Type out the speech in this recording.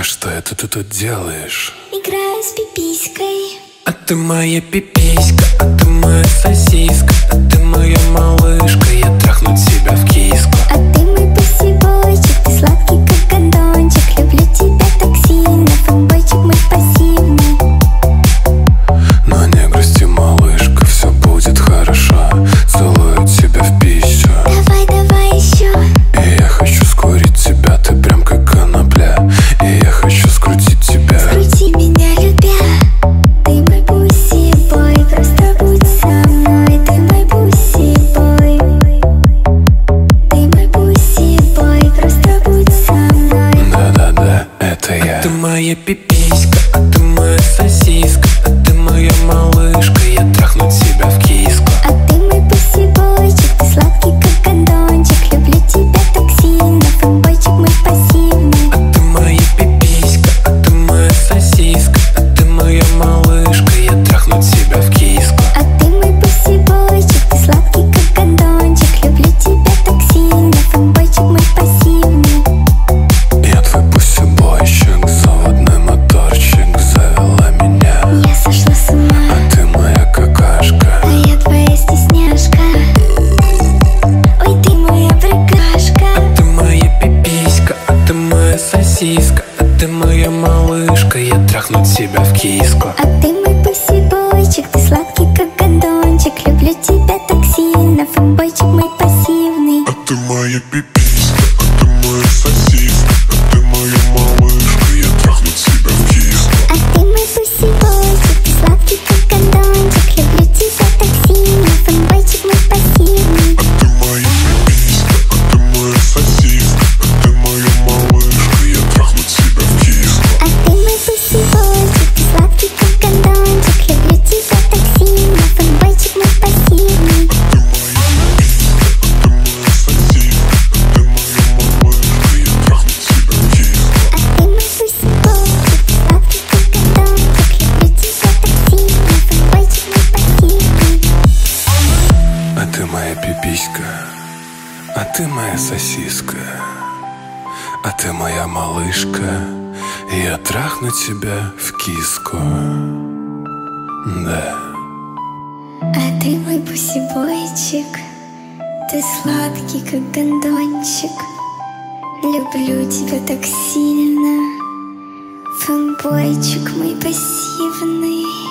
что это ты тут делаешь? Играю с пиписькой. А ты моя пиписька, а ты моя сосиска, а ты моя малышка, я трахну тебя в киску. А ты мой пусибойчик, ты сладкий как гондончик. Люблю тебя так сильно, фанбойчик мой пассивный. Но не грусти, малышка, все будет хорошо. Целую тебя в пищу. Давай, давай еще. И я хочу скурить тебя, ты прям как конопля. И я хочу скрутить тебя. Скрути меня, любя. Ты мой пусибой, просто будь со мной. Ты мой пусибой. Ты мой пусибой, просто будь со мной. Да-да-да, это я. А ты моя пиписька, а ты моя сосиска, а ты моя малышка, я трахну тебя в киску. А ты мой пусибойчик, ты сладкий как гондончик. Люблю тебя так сильно, фанбойчик мой пассивный. А ты моя пиписька, а ты моя сосиска, а ты моя малышка, я трахну тебя в киску. А ты мой пусибойчик, ты сладкий как гондончик. Люблю тебя так сильно, фанбойчик мой пассивный. Я твой пусибойчик, заводной моторчик, завела меня. Я сошла с ума, А ты моя какашка. а я твоя стесняшка. Ой, ты моя брыкашка. А ты моя пиписька, а ты моя сосиска, а ты моя малышка, я трахну тебя в киску. А ты мой пусибойчик, ты сладкий как гондончик. Люблю тебя так сильно, фанбойчик мой пассивный. А ты моя пиписька, а ты моя сосиска, а ты моя малышка, я трахну тебя в киску. А ты мой пусибойчик, ты сладкий как гондончик. Люблю тебя так сильно, фанбойчик мой пассивный. А ты моя пиписька, а ты моя сосиска, а ты моя малышка, я трахну тебя в киску. А ты мой пусибойчик, ты сладкий как гондончик. Люблю тебя так сильно, фанбойчик мой пассивный. А ты моя пиписька, а ты моя сосиска, а ты моя малышка, я трахну тебя в киску. Да. А ты мой пусибойчик, ты сладкий как гондончик. Люблю тебя так сильно, фанбойчик мой пассивный.